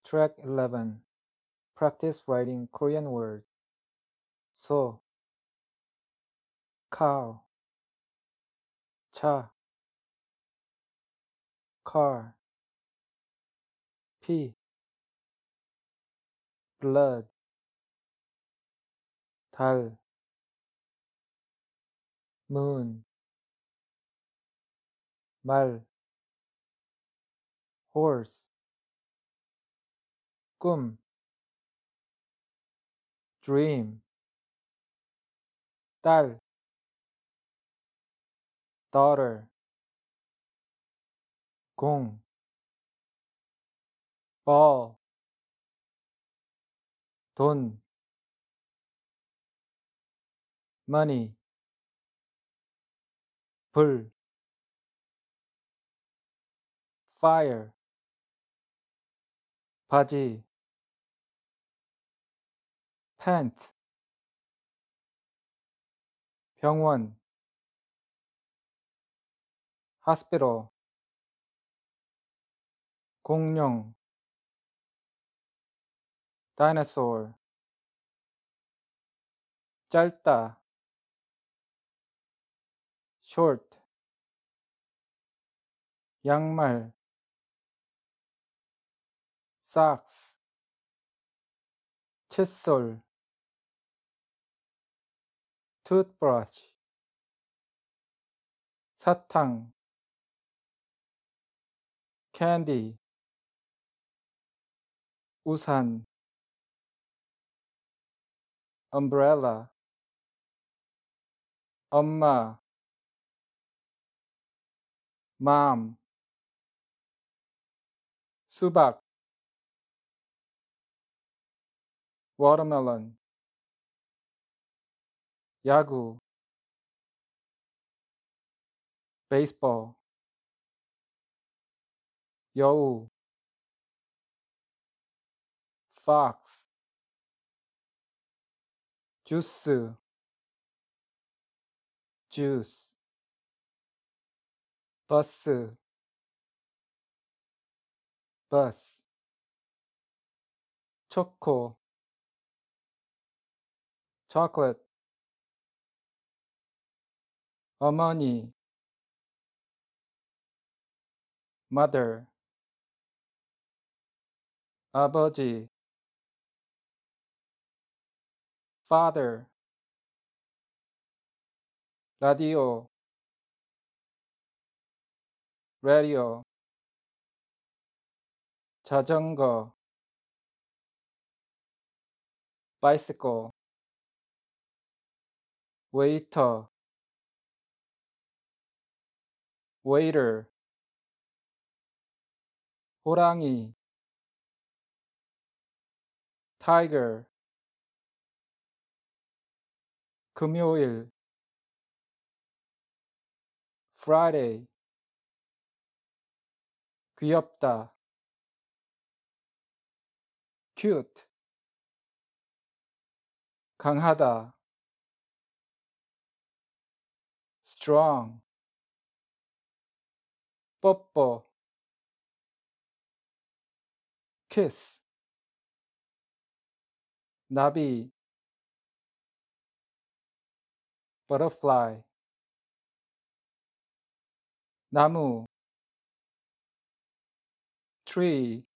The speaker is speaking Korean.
Track 11. Practice writing Korean words. 소, cow, 차, car, 피, blood, 달, moon, 말, horse, 꿈, dream, 딸, daughter, 공, ball, 돈, money, 불, fire, 바지, pants, 병원, hospital, 공룡, dinosaur, 짧다, short, 양말, socks, 칫솔, toothbrush, 사탕, candy, 우산, umbrella, 엄마, mom, 수박, watermelon, 야구, baseball, 여우, fox, 주스, juice, 버스, bus, 초코, chocolate, 어머니, mother, 아버지, father, 라디오, radio, 자전거, bicycle, waiter, waiter, 호랑이, tiger, 금요일, Friday, 귀엽다, cute, 강하다, strong, 뽀뽀, kiss, 나비, butterfly, 나무, tree,